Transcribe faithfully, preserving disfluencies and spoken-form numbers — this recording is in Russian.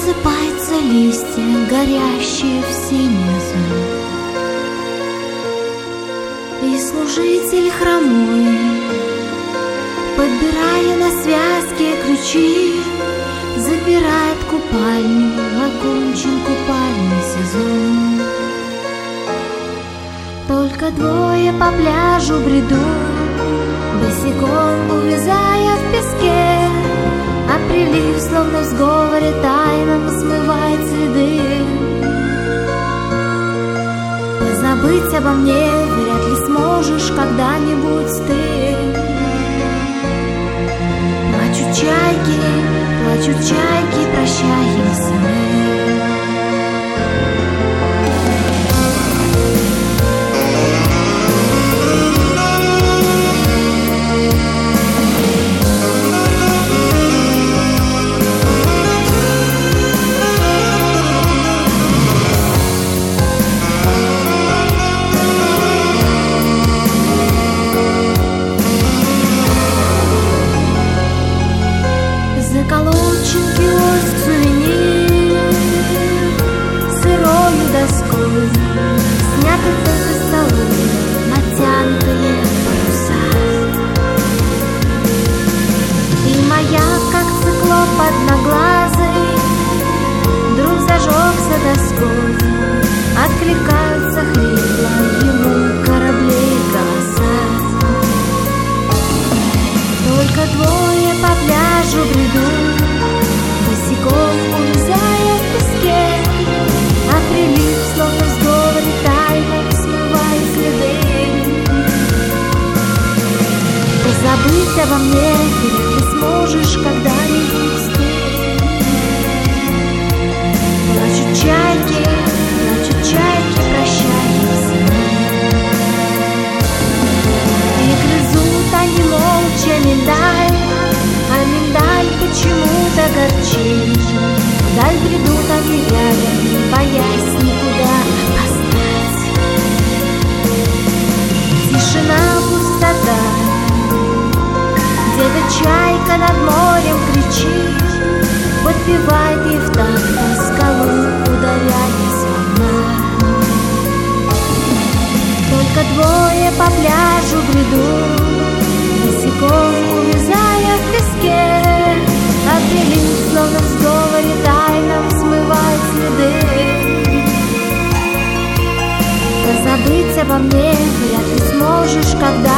Осыпаются листья, горящие в снизу, и служитель хромой, подбирая на связке ключи, запирает купальню, окончен купальный сезон. Только двое по пляжу бредут, босиком увязая в песке, а прилив, словно в сговоре тайном, смывает следы. Позабыть обо мне вряд ли сможешь когда-нибудь ты. Плачут чайки, плачут чайки, прощаемся мы. Заколочен киоск, сувенир сырою доской, сняты только столы, натянутые паруса. И маяк, как циклоп одноглазый, вдруг зажегся доской, откликаются хрипло ему кораблей голоса. Только двое по пляжу бредут, босиком увязая в песке, а прилив, словно в сговоре тайном, смывает следы. Позабыть обо мне вряд ли сможешь когда-нибудь ты. Плачут чайки, плачут чайки, прощаемся мы. И грызут они молча миндаль, а миндаль почему-то горчит. Вдаль бредут они рядом, боясь никуда опоздать. Тишина, пустота, где-то чайка над морем кричит, подпевает ей в такт, на скалу ударяясь волна. Только двое по пляжу бредут, босиком увязая в песке, а прилив, словно в сговоре тайном, смывает следы. Позабыть обо мне вряд ли сможешь когда